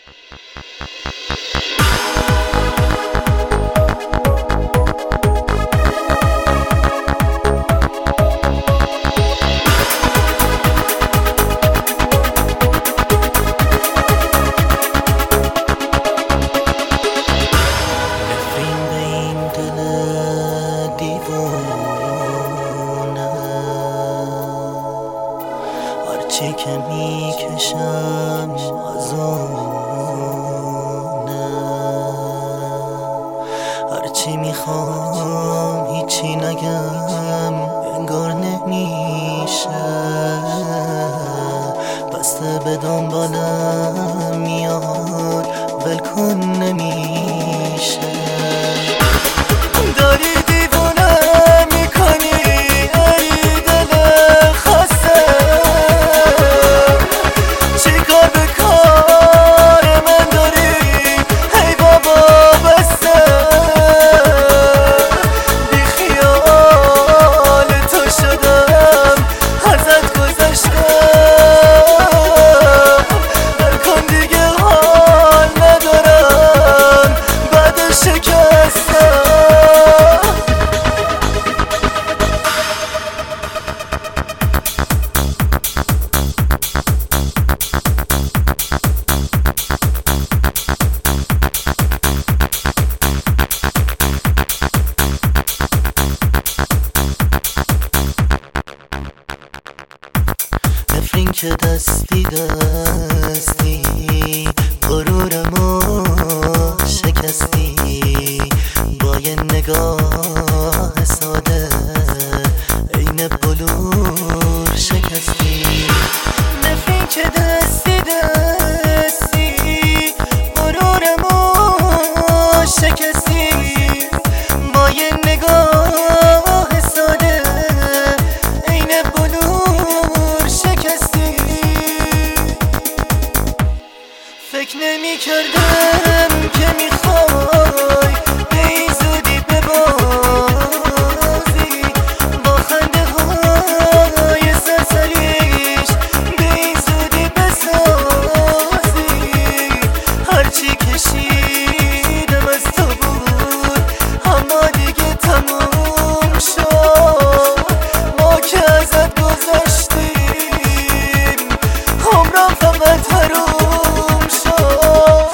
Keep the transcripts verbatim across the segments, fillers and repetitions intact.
چی که میکشم از اونه، هرچی میخوام هیچی نگم انگار نمیشه، بسته به دنبالم میاد ولکن نمیشه. داری نفرین که دستی دستی غرورمو شکستی، با یه نگاه ساده عین بلور شکستی. نفرین که دستی دستی غرورمو شکستی، با یه نگاه ساده عین بلور شکستی. فکر نمی کردم که میخوای به این زودی ببازی، با خنده های سرسریش به این زودی بسازی. هرچی کشیدم از تو بود اما دیگه تموم شد. ما که ازت گذاشتیم عمرم فقط حروم شد.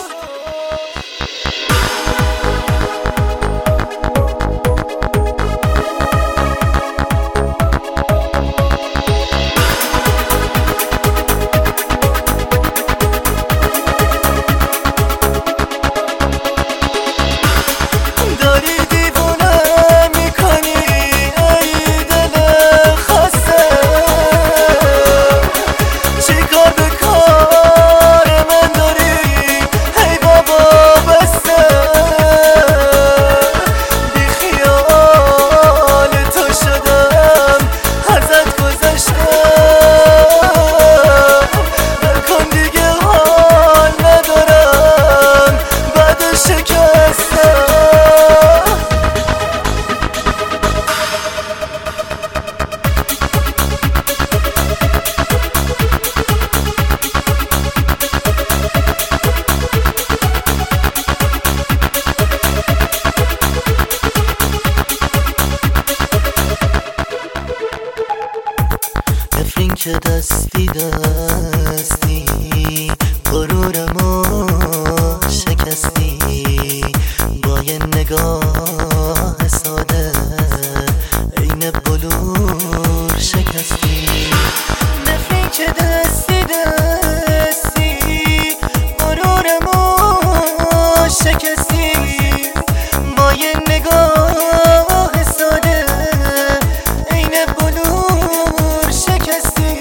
نفرین که دستی دستی غرورمو شکستی، با یه نگاه ساده عین بلور شکستی. نفرین که دستی دستی غرورمو شکستی، با یه نگاه ساده عین بلور شکستی.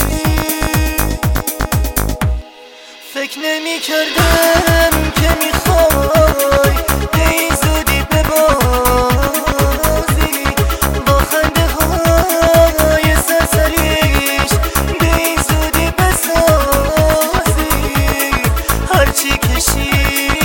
فکر نمی کردم که میخوای به این زودی ببازی، با خنده های سرسریش به این زودی بسازی. هرچی کشید